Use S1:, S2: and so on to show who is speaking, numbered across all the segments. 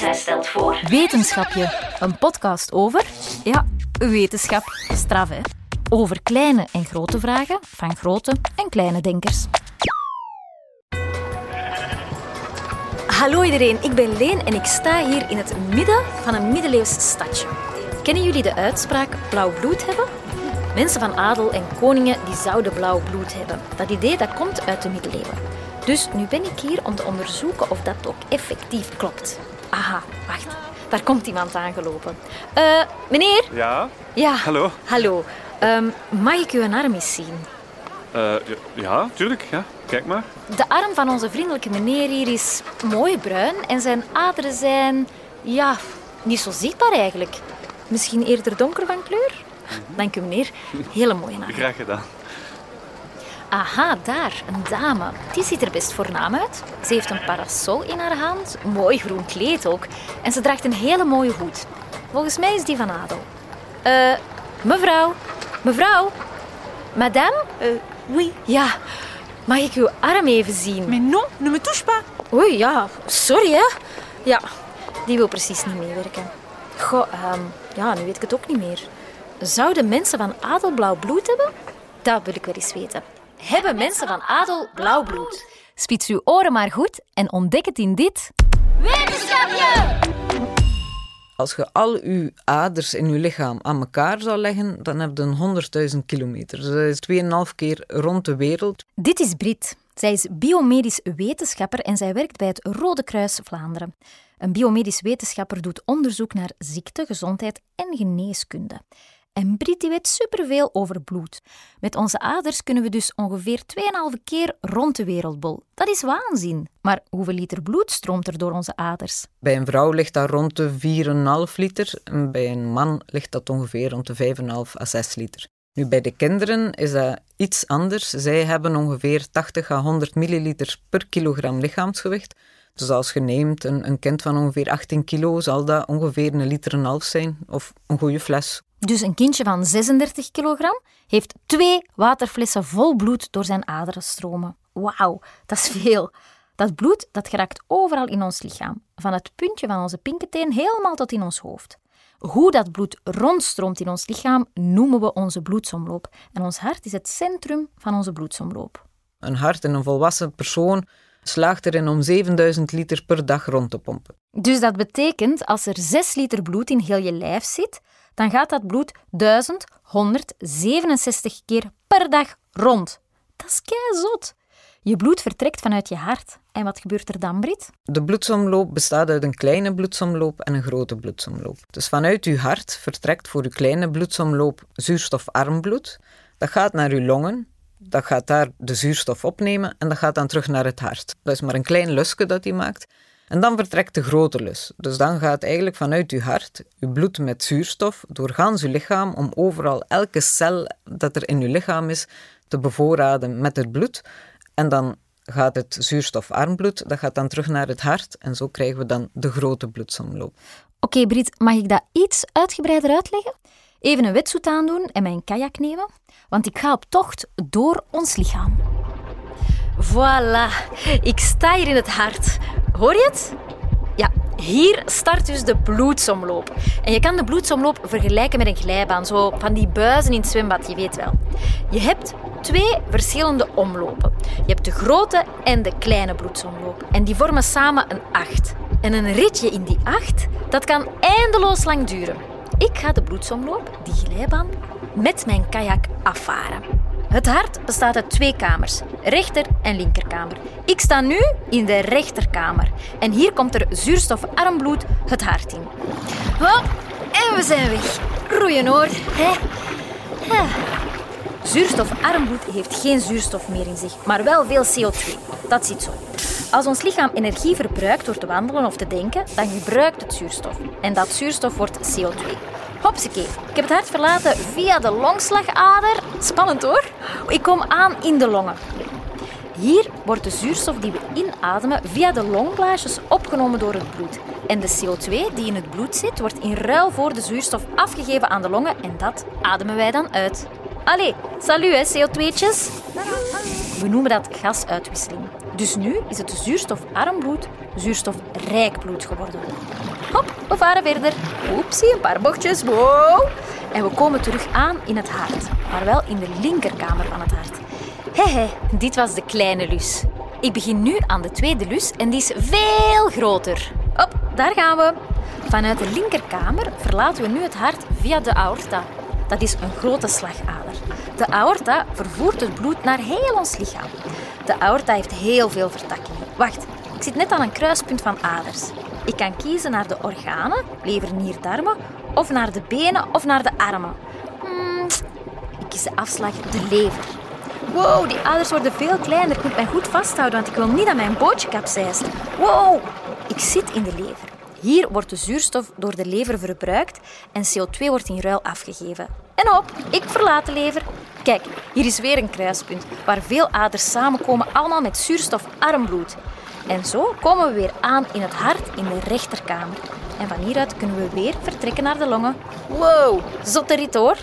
S1: Zij stelt voor...
S2: Wetenschapje, een podcast over... Ja, wetenschap. Straf, hè? Over kleine en grote vragen van grote en kleine denkers. Hallo iedereen, ik ben Leen en ik sta hier in het midden van een middeleeuws stadje. Kennen jullie de uitspraak blauw bloed hebben? Mensen van adel en koningen die zouden blauw bloed hebben. Dat idee dat komt uit de middeleeuwen. Dus nu ben ik hier om te onderzoeken of dat ook effectief klopt. Aha, wacht. Daar komt iemand aangelopen. Meneer?
S3: Ja?
S2: Ja.
S3: Hallo?
S2: Hallo. Mag ik uw arm eens zien?
S3: Ja, tuurlijk. Ja. Kijk maar.
S2: De arm van onze vriendelijke meneer hier is mooi bruin en zijn aderen zijn, ja, niet zo zichtbaar eigenlijk. Misschien eerder donker van kleur? Dank u, meneer. Hele mooie arm.
S3: Graag gedaan.
S2: Aha, daar, een dame. Die ziet er best voornaam uit. Ze heeft een parasol in haar hand, mooi groen kleed ook. En ze draagt een hele mooie hoed. Volgens mij is die van adel. Mevrouw? Madame?
S4: Oui.
S2: Ja, mag ik uw arm even zien?
S4: Mais non, ne me touche pas.
S2: Oei, ja, sorry hè. Ja, die wil precies niet meewerken. Goh, ja, nu weet ik het ook niet meer. Zouden mensen van adel blauw bloed hebben? Dat wil ik wel eens weten. Hebben mensen van adel blauw bloed? Spits uw oren maar goed en ontdek het in dit... Wetenschapje!
S5: Als je al je aders in je lichaam aan elkaar zou leggen, dan heb je een 100.000 kilometer. Dus dat is 2,5 keer rond de wereld.
S2: Dit is Brit. Zij is biomedisch wetenschapper en zij werkt bij het Rode Kruis Vlaanderen. Een biomedisch wetenschapper doet onderzoek naar ziekte, gezondheid en geneeskunde. En Brit die weet superveel over bloed. Met onze aders kunnen we dus ongeveer 2,5 keer rond de wereldbol. Dat is waanzin. Maar hoeveel liter bloed stroomt er door onze aders?
S5: Bij een vrouw ligt dat rond de 4,5 liter en bij een man ligt dat ongeveer rond de 5,5 à 6 liter. Nu, bij de kinderen is dat iets anders. Zij hebben ongeveer 80 à 100 milliliter per kilogram lichaamsgewicht. Dus als je neemt een kind van ongeveer 18 kilo, zal dat ongeveer 1,5 liter zijn of een goede fles.
S2: Dus een kindje van 36 kilogram heeft 2 waterflessen vol bloed door zijn aderen stromen. Wauw, dat is veel. Dat bloed dat geraakt overal in ons lichaam. Van het puntje van onze pinketeen helemaal tot in ons hoofd. Hoe dat bloed rondstroomt in ons lichaam noemen we onze bloedsomloop. En ons hart is het centrum van onze bloedsomloop.
S5: Een hart in een volwassen persoon slaagt erin om 7000 liter per dag rond te pompen.
S2: Dus dat betekent, als er 6 liter bloed in heel je lijf zit, dan gaat dat bloed 1167 keer per dag rond. Dat is keizot. Je bloed vertrekt vanuit je hart. En wat gebeurt er dan, Brit?
S5: De bloedsomloop bestaat uit een kleine bloedsomloop en een grote bloedsomloop. Dus vanuit je hart vertrekt voor je kleine bloedsomloop zuurstofarm bloed. Dat gaat naar je longen. Dat gaat daar de zuurstof opnemen en dat gaat dan terug naar het hart. Dat is maar een klein lusje dat hij maakt. En dan vertrekt de grote lus. Dus dan gaat eigenlijk vanuit je hart je bloed met zuurstof door gans je lichaam om overal elke cel dat er in je lichaam is te bevoorraden met het bloed. En dan gaat het zuurstofarm bloed, dat gaat dan terug naar het hart en zo krijgen we dan de grote bloedsomloop.
S2: Oké, Brit, mag ik dat iets uitgebreider uitleggen? Even een wetsuit aandoen en mijn kajak nemen, want ik ga op tocht door ons lichaam. Voilà, ik sta hier in het hart. Hoor je het? Ja, hier start dus de bloedsomloop. En je kan de bloedsomloop vergelijken met een glijbaan, zo van die buizen in het zwembad, je weet wel. Je hebt 2 verschillende omlopen. Je hebt de grote en de kleine bloedsomloop. En die vormen samen een 8. En een ritje in die 8, dat kan eindeloos lang duren. Ik ga de bloedsomloop, die glijbaan, met mijn kajak afvaren. Het hart bestaat uit 2 kamers, rechter- en linkerkamer. Ik sta nu in de rechterkamer. En hier komt er zuurstofarm bloed het hart in. Oh, en we zijn weg. Roeien hoor. Zuurstofarm bloed heeft geen zuurstof meer in zich, maar wel veel CO2. Dat zit zo. Als ons lichaam energie verbruikt door te wandelen of te denken, dan gebruikt het zuurstof. En dat zuurstof wordt CO2. Hopsakee, ik heb het hart verlaten via de longslagader. Spannend hoor. Ik kom aan in de longen. Hier wordt de zuurstof die we inademen via de longblaasjes opgenomen door het bloed. En de CO2 die in het bloed zit, wordt in ruil voor de zuurstof afgegeven aan de longen en dat ademen wij dan uit. Allee, salut hè, CO2'tjes. We noemen dat gasuitwisseling. Dus nu is het zuurstofarm bloed zuurstofrijk bloed geworden. Hop, we varen verder. Oepsie, een paar bochtjes. Wow. En we komen terug aan in het hart, maar wel in de linkerkamer van het hart. Dit was de kleine lus. Ik begin nu aan de tweede lus en die is veel groter. Hop, daar gaan we. Vanuit de linkerkamer verlaten we nu het hart via de aorta. Dat is een grote slagader. De aorta vervoert het bloed naar heel ons lichaam. De aorta heeft heel veel vertakkingen. Wacht, ik zit net aan een kruispunt van aders. Ik kan kiezen naar de organen, lever, nier, darmen, of naar de benen of naar de armen. Ik kies de afslag de lever. Wow, die aders worden veel kleiner. Ik moet mij goed vasthouden, want ik wil niet dat mijn bootje kapseist. Wow, ik zit in de lever. Hier wordt de zuurstof door de lever verbruikt en CO2 wordt in ruil afgegeven. En hop, ik verlaat de lever. Kijk, hier is weer een kruispunt waar veel aders samenkomen, allemaal met zuurstofarm bloed. En zo komen we weer aan in het hart in de rechterkamer. En van hieruit kunnen we weer vertrekken naar de longen. Wow, zotte rit hoor.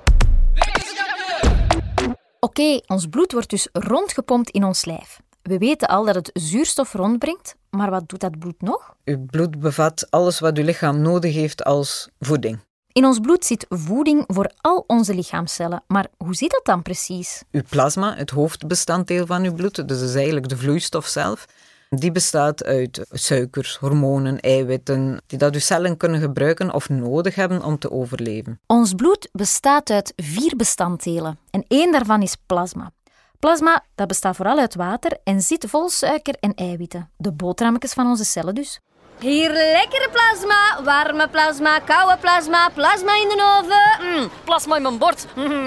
S2: Oké, ons bloed wordt dus rondgepompt in ons lijf. We weten al dat het zuurstof rondbrengt, maar wat doet dat bloed nog?
S5: Uw bloed bevat alles wat uw lichaam nodig heeft als voeding.
S2: In ons bloed zit voeding voor al onze lichaamscellen. Maar hoe zit dat dan precies?
S5: Uw plasma, het hoofdbestanddeel van uw bloed, dus dat is eigenlijk de vloeistof zelf, die bestaat uit suikers, hormonen, eiwitten, die dat uw cellen kunnen gebruiken of nodig hebben om te overleven.
S2: Ons bloed bestaat uit 4 bestanddelen en 1 daarvan is plasma. Plasma dat bestaat vooral uit water en zit vol suiker en eiwitten. De boterhammetjes van onze cellen dus.
S1: Hier lekkere plasma, warme plasma, koude plasma, plasma in de oven. Plasma in mijn bord.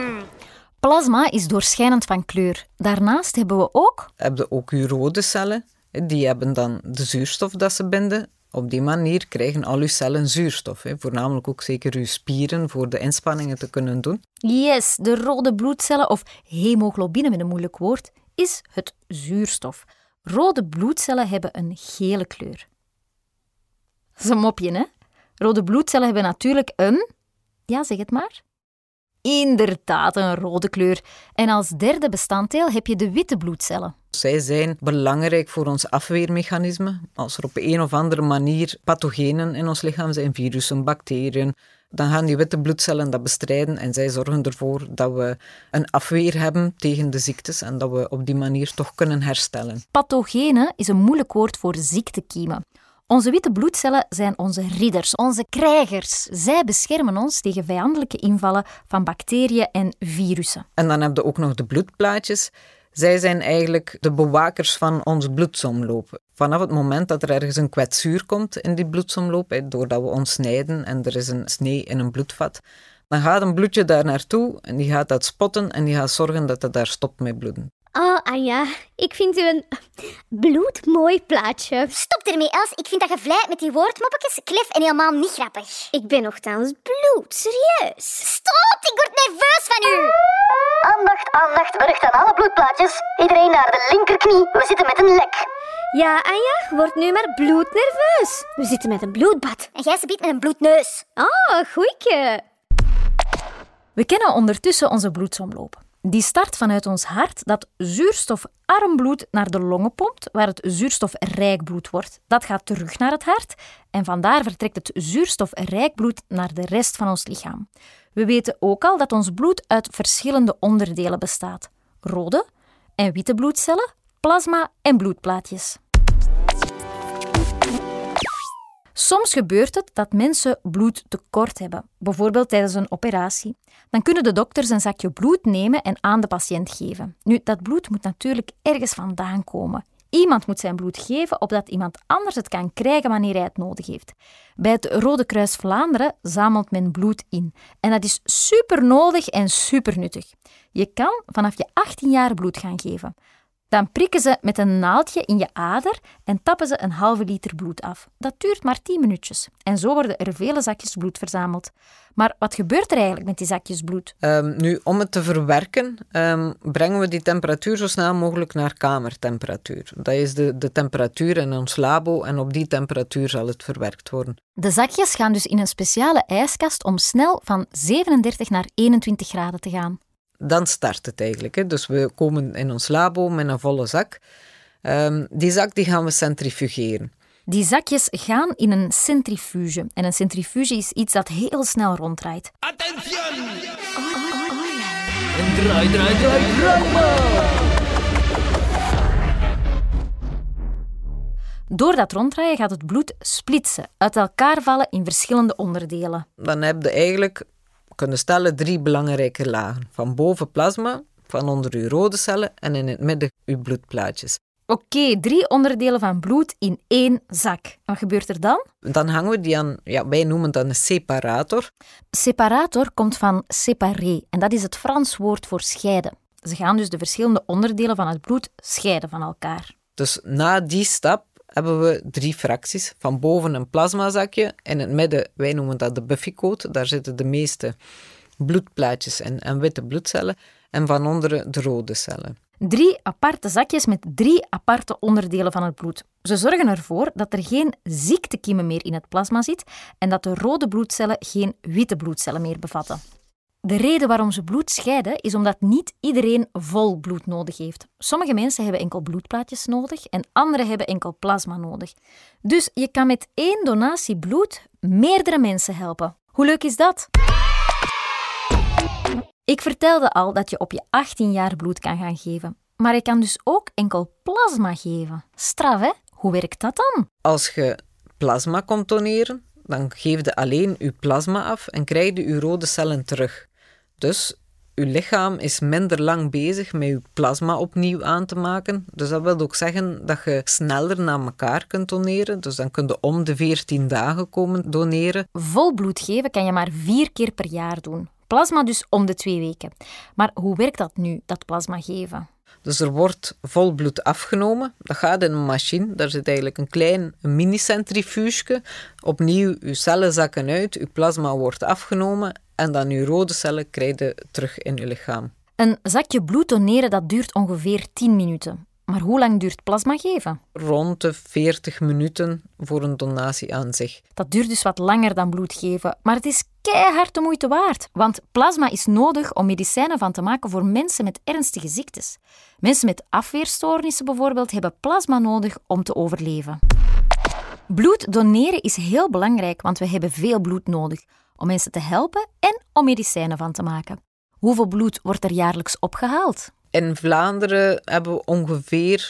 S2: Plasma is doorschijnend van kleur. Daarnaast hebben we ook
S5: uw rode cellen. Die hebben dan de zuurstof dat ze binden. Op die manier krijgen al uw cellen zuurstof. Voornamelijk ook zeker uw spieren voor de inspanningen te kunnen doen.
S2: Yes, de rode bloedcellen, of hemoglobine met een moeilijk woord, is het zuurstof. Rode bloedcellen hebben een gele kleur. Dat is een mopje, hè? Rode bloedcellen hebben natuurlijk een... Ja, zeg het maar. Inderdaad, een rode kleur. En als derde bestanddeel heb je de witte bloedcellen.
S5: Zij zijn belangrijk voor ons afweermechanisme. Als er op een of andere manier pathogenen in ons lichaam zijn, virussen, bacteriën, dan gaan die witte bloedcellen dat bestrijden en zij zorgen ervoor dat we een afweer hebben tegen de ziektes en dat we op die manier toch kunnen herstellen.
S2: Pathogenen is een moeilijk woord voor ziektekiemen. Onze witte bloedcellen zijn onze ridders, onze krijgers. Zij beschermen ons tegen vijandelijke invallen van bacteriën en virussen.
S5: En dan heb je ook nog de bloedplaatjes. Zij zijn eigenlijk de bewakers van ons bloedsomloop. Vanaf het moment dat er ergens een kwetsuur komt in die bloedsomloop, doordat we ons snijden en er is een snee in een bloedvat, dan gaat een bloedje daar naartoe en die gaat dat spotten en die gaat zorgen dat het daar stopt met bloeden.
S6: Oh, Anja, ik vind u een bloedmooi plaatje.
S7: Stop ermee, Els. Ik vind dat je vlijt met die woordmoppetjes, klef en helemaal niet grappig.
S6: Ik ben nogthans bloed, serieus.
S7: Stop, ik word nerveus van u.
S8: Aandacht, aandacht, bericht aan alle bloedplaatjes. Iedereen naar de linkerknie, we zitten met een lek.
S6: Ja, Anja, word nu maar bloednerveus. We zitten met een bloedbad.
S7: En jij biedt met een bloedneus.
S6: Oh, goeie.
S2: We kennen ondertussen onze bloedsomloop. Die start vanuit ons hart dat zuurstofarm bloed naar de longen pompt, waar het zuurstofrijk bloed wordt. Dat gaat terug naar het hart en vandaar vertrekt het zuurstofrijk bloed naar de rest van ons lichaam. We weten ook al dat ons bloed uit verschillende onderdelen bestaat. Rode en witte bloedcellen, plasma en bloedplaatjes. Soms gebeurt het dat mensen bloedtekort hebben, bijvoorbeeld tijdens een operatie. Dan kunnen de dokters een zakje bloed nemen en aan de patiënt geven. Nu, dat bloed moet natuurlijk ergens vandaan komen. Iemand moet zijn bloed geven, opdat iemand anders het kan krijgen wanneer hij het nodig heeft. Bij het Rode Kruis Vlaanderen zamelt men bloed in. En dat is super nodig en super nuttig. Je kan vanaf je 18 jaar bloed gaan geven. Dan prikken ze met een naaldje in je ader en tappen ze een halve liter bloed af. Dat duurt maar 10 minuutjes. En zo worden er vele zakjes bloed verzameld. Maar wat gebeurt er eigenlijk met die zakjes bloed?
S5: Nu, om het te verwerken, brengen we die temperatuur zo snel mogelijk naar kamertemperatuur. Dat is de temperatuur in ons labo en op die temperatuur zal het verwerkt worden.
S2: De zakjes gaan dus in een speciale ijskast om snel van 37 naar 21 graden te gaan.
S5: dan start het eigenlijk. Hè. Dus we komen in ons labo met een volle zak. Die zak die gaan we centrifugeren.
S2: Die zakjes gaan in een centrifuge. En een centrifuge is iets dat heel snel ronddraait.
S9: Attention! En draai maar!
S2: Door dat ronddraaien gaat het bloed splitsen, uit elkaar vallen in verschillende onderdelen.
S5: Dan heb je eigenlijk, kunnen stellen, 3 belangrijke lagen. Van boven plasma, van onder uw rode cellen en in het midden uw bloedplaatjes.
S2: Oké, 3 onderdelen van bloed in 1 zak. Wat gebeurt er dan?
S5: Dan hangen we die aan, wij noemen dat een separator.
S2: Separator komt van séparer en dat is het Frans woord voor scheiden. Ze gaan dus de verschillende onderdelen van het bloed scheiden van elkaar.
S5: Dus na die stap hebben we 3 fracties. Van boven een plasmazakje, in het midden, wij noemen dat de Buffycoat, daar zitten de meeste bloedplaatjes en witte bloedcellen, en van onderen de rode cellen.
S2: 3 aparte zakjes met 3 aparte onderdelen van het bloed. Ze zorgen ervoor dat er geen ziektekiemen meer in het plasma zit en dat de rode bloedcellen geen witte bloedcellen meer bevatten. De reden waarom ze bloed scheiden is omdat niet iedereen vol bloed nodig heeft. Sommige mensen hebben enkel bloedplaatjes nodig en anderen hebben enkel plasma nodig. Dus je kan met 1 donatie bloed meerdere mensen helpen. Hoe leuk is dat? Ik vertelde al dat je op je 18 jaar bloed kan gaan geven. Maar je kan dus ook enkel plasma geven. Straf, hè? Hoe werkt dat dan?
S5: Als je plasma komt doneren, dan geef je alleen je plasma af en krijg je je rode cellen terug. Dus je lichaam is minder lang bezig met je plasma opnieuw aan te maken. Dus dat wil ook zeggen dat je sneller naar elkaar kunt doneren. Dus dan kun je om de 14 dagen komen doneren.
S2: Vol bloed geven kan je maar 4 keer per jaar doen. Plasma dus om de 2 weken. Maar hoe werkt dat nu, dat plasma geven?
S5: Dus er wordt vol bloed afgenomen. Dat gaat in een machine. Daar zit eigenlijk een klein mini-centrifuge. Opnieuw, uw cellen zakken uit, uw plasma wordt afgenomen en dan uw rode cellen krijg je terug in uw lichaam.
S2: Een zakje bloed doneren, dat duurt ongeveer 10 minuten. Maar hoe lang duurt plasma geven?
S5: Rond de 40 minuten voor een donatie aan zich.
S2: Dat duurt dus wat langer dan bloed geven, maar het is keihard de moeite waard. Want plasma is nodig om medicijnen van te maken voor mensen met ernstige ziektes. Mensen met afweerstoornissen bijvoorbeeld hebben plasma nodig om te overleven. Bloed doneren is heel belangrijk, want we hebben veel bloed nodig om mensen te helpen en om medicijnen van te maken. Hoeveel bloed wordt er jaarlijks opgehaald?
S5: In Vlaanderen hebben we ongeveer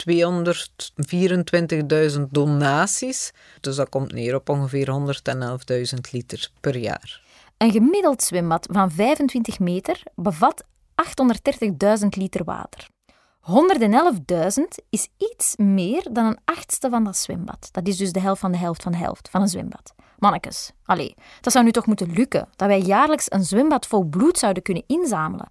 S5: 224.000 donaties. Dus dat komt neer op ongeveer 111.000 liter per jaar.
S2: Een gemiddeld zwembad van 25 meter bevat 830.000 liter water. 111.000 is iets meer dan een 1/8 van dat zwembad. Dat is dus de helft van de helft van de helft van een zwembad. Mannekes, allee, dat zou nu toch moeten lukken, dat wij jaarlijks een zwembad vol bloed zouden kunnen inzamelen.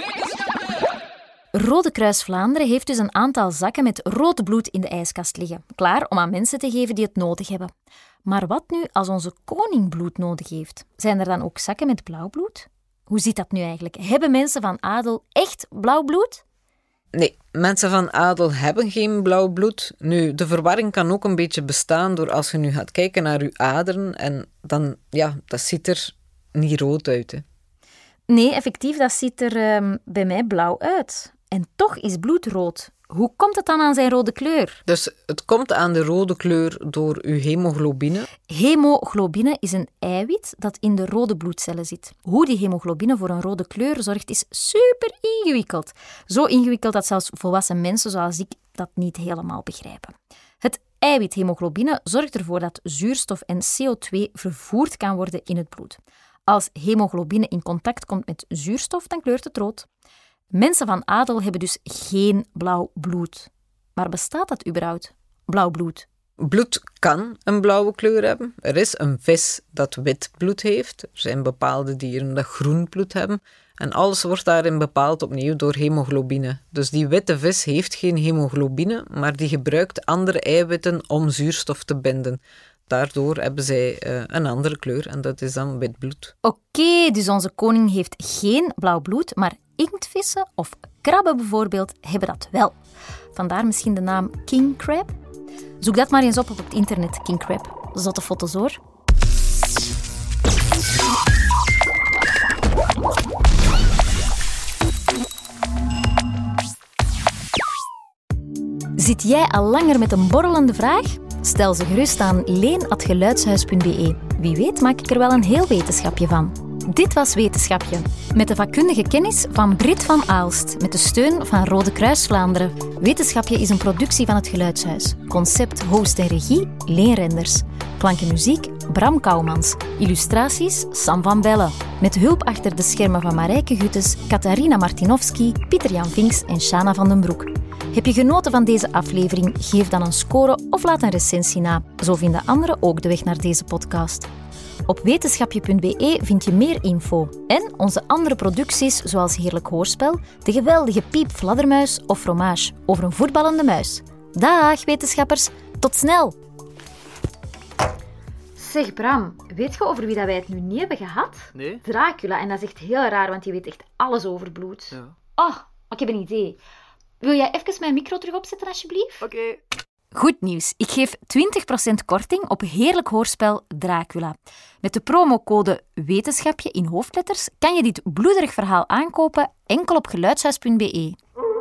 S2: Rode Kruis Vlaanderen heeft dus een aantal zakken met rood bloed in de ijskast liggen, klaar om aan mensen te geven die het nodig hebben. Maar wat nu als onze koning bloed nodig heeft? Zijn er dan ook zakken met blauw bloed? Hoe zit dat nu eigenlijk? Hebben mensen van adel echt blauw bloed?
S5: Nee, mensen van adel hebben geen blauw bloed. Nu, de verwarring kan ook een beetje bestaan door als je nu gaat kijken naar je aderen en dan, dat ziet er niet rood uit, hè.
S2: Nee, effectief, dat ziet er bij mij blauw uit. En toch is bloed rood. Hoe komt het dan aan zijn rode kleur?
S5: Dus het komt aan de rode kleur door uw hemoglobine.
S2: Hemoglobine is een eiwit dat in de rode bloedcellen zit. Hoe die hemoglobine voor een rode kleur zorgt is super ingewikkeld. Zo ingewikkeld dat zelfs volwassen mensen zoals ik dat niet helemaal begrijpen. Het eiwit hemoglobine zorgt ervoor dat zuurstof en CO2 vervoerd kan worden in het bloed. Als hemoglobine in contact komt met zuurstof, dan kleurt het rood. Mensen van adel hebben dus geen blauw bloed. Maar bestaat dat überhaupt, blauw bloed?
S5: Bloed kan een blauwe kleur hebben. Er is een vis dat wit bloed heeft. Er zijn bepaalde dieren dat groen bloed hebben. En alles wordt daarin bepaald opnieuw door hemoglobine. Dus die witte vis heeft geen hemoglobine, maar die gebruikt andere eiwitten om zuurstof te binden. Daardoor hebben zij een andere kleur en dat is dan wit bloed.
S2: Oké, dus onze koning heeft geen blauw bloed, maar inktvissen of krabben bijvoorbeeld hebben dat wel. Vandaar misschien de naam king crab. Zoek dat maar eens op het internet, king crab. Zotte foto's hoor. Zit jij al langer met een borrelende vraag? Stel ze gerust aan leen@geluidshuis.be. Wie weet maak ik er wel een heel wetenschapje van. Dit was Wetenschapje, met de vakkundige kennis van Brit van Aalst, met de steun van Rode Kruis Vlaanderen. Wetenschapje is een productie van het Geluidshuis. Concept, host en regie, Leen Renders. Klank en muziek, Bram Kouwmans. Illustraties, Sam van Bellen. Met hulp achter de schermen van Marijke Guttes, Katarina Martinovski, Pieter-Jan Vinks en Shana van den Broek. Heb je genoten van deze aflevering? Geef dan een score of laat een recensie na. Zo vinden anderen ook de weg naar deze podcast. Op wetenschapje.be vind je meer info en onze andere producties zoals Heerlijk Hoorspel, de geweldige Piep Fladdermuis of Fromage over een voetballende muis. Dag wetenschappers, tot snel! Zeg Bram, weet je over wie dat wij het nu niet hebben gehad?
S10: Nee.
S2: Dracula, en dat is echt heel raar, want die weet echt alles over bloed.
S10: Ja.
S2: Oh, ik heb een idee. Wil jij even mijn micro terug opzetten, alsjeblieft?
S10: Oké.
S2: Goed nieuws. Ik geef 20% korting op Heerlijk Hoorspel Dracula. Met de promocode Wetenschapje in hoofdletters kan je dit bloederig verhaal aankopen enkel op geluidshuis.be.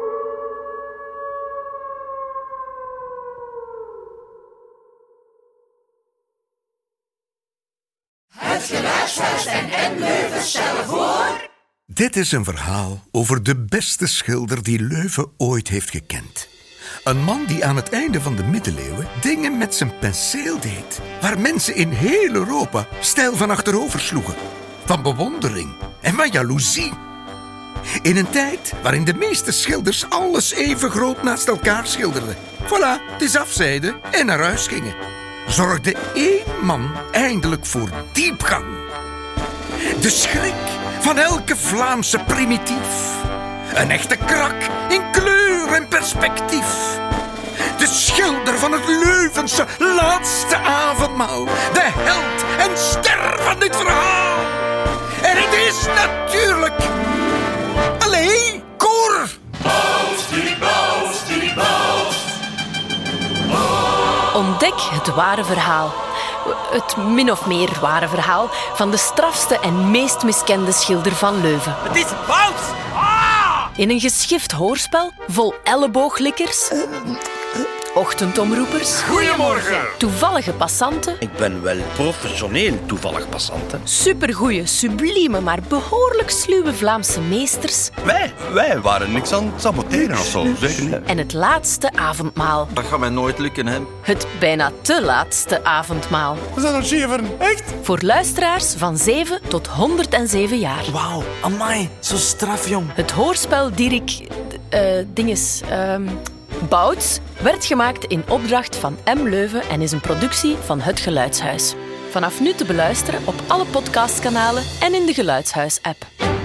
S9: Het Geluidshuis en Leuven stellen voor...
S11: Dit is een verhaal over de beste schilder die Leuven ooit heeft gekend. Een man die aan het einde van de middeleeuwen dingen met zijn penseel deed, waar mensen in heel Europa stijl van achterover sloegen. Van bewondering en van jaloezie. In een tijd waarin de meeste schilders alles even groot naast elkaar schilderden. Voilà, het is afzeiden en naar huis gingen. Zorgde één man eindelijk voor diepgang. De schrik van elke Vlaamse primitief. Een echte krak in kleur en perspectief. De schilder van het Leuvense laatste avondmaal. De held en ster van dit verhaal. En het is natuurlijk... Allee, Cor!
S12: Ontdek het ware verhaal. Het min of meer ware verhaal van de strafste en meest miskende schilder van Leuven.
S10: Het is fout!
S12: In een geschift hoorspel vol ellebooglikkers, ochtendomroepers,
S10: Goedemorgen!
S12: toevallige passanten,
S13: Ik ben wel professioneel toevallig passant. Hè.
S12: supergoeie, sublieme, maar behoorlijk sluwe Vlaamse meesters
S13: Wij waren niks aan het saboteren of zo, zeker niet.
S12: en het laatste avondmaal.
S13: Dat gaat mij nooit lukken, hè.
S12: Het bijna te laatste avondmaal.
S10: We zijn aan het scheveren, echt?
S12: Voor luisteraars van 7 tot 107 jaar.
S10: Wauw, amai, zo straf, jong.
S12: Het hoorspel Dirk... Bouts werd gemaakt in opdracht van M. Leuven en is een productie van Het Geluidshuis. Vanaf nu te beluisteren op alle podcastkanalen en in de Geluidshuis-app.